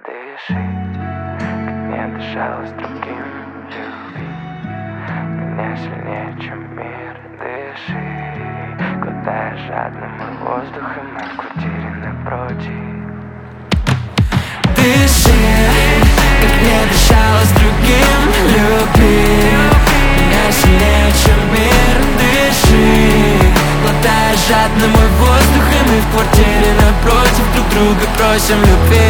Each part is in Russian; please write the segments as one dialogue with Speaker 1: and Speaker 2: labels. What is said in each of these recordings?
Speaker 1: Дыши, как не дышала с другим. Люби меня сильнее, чем мир. Дыши, глотая жадно мой воздух, и мы в квартире напротив. Дыши, как не дышала с другим. Люби меня сильнее, чем мир. Дыши, глотая жадно мой воздух, и мы в квартире напротив друг друга просим любви.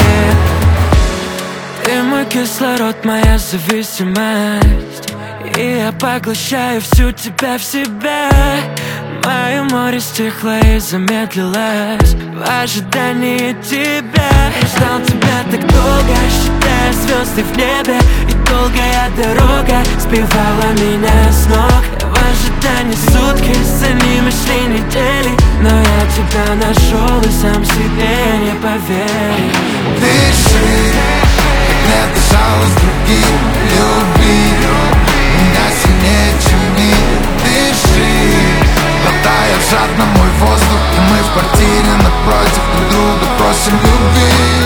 Speaker 1: Ты мой кислород, моя зависимость, и я поглощаю всю тебя в себя. Мое море стихло и замедлилось в ожидании тебя. Я ждал тебя так долго, считая звезды в небе, и долгая дорога сбивала меня с ног. В ожидании сутки, за ними шли недели, но я тебя нашел и сам себе не поверил.
Speaker 2: Дыши, не дышала с другим. Люби меня сильнее, чем мир. Дыши, глотая жадно мой воздух, и мы в квартире напротив друг друга просим любви.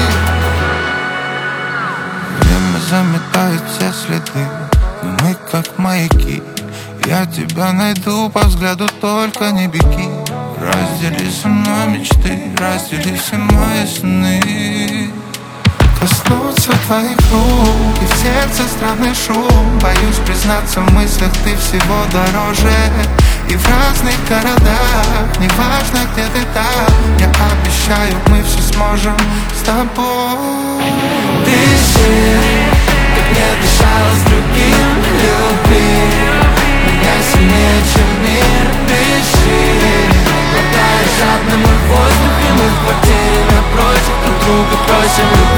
Speaker 2: Время заметает все следы, но мы как маяки. Я тебя найду по взгляду, только не беги. Раздели со мной мечты, раздели все мои сны. Коснуться твоих рук, и в сердце странный шум. Боюсь признаться в мыслях, ты всего дороже. И в разных городах, неважно где ты там, я обещаю, мы все сможем с тобой.
Speaker 1: Дыши, как не дышала с другим. Люби меня сильнее, чем мир. Дыши, глотая жадно мой воздух, и мы в квартире напротив друг друга просим любви.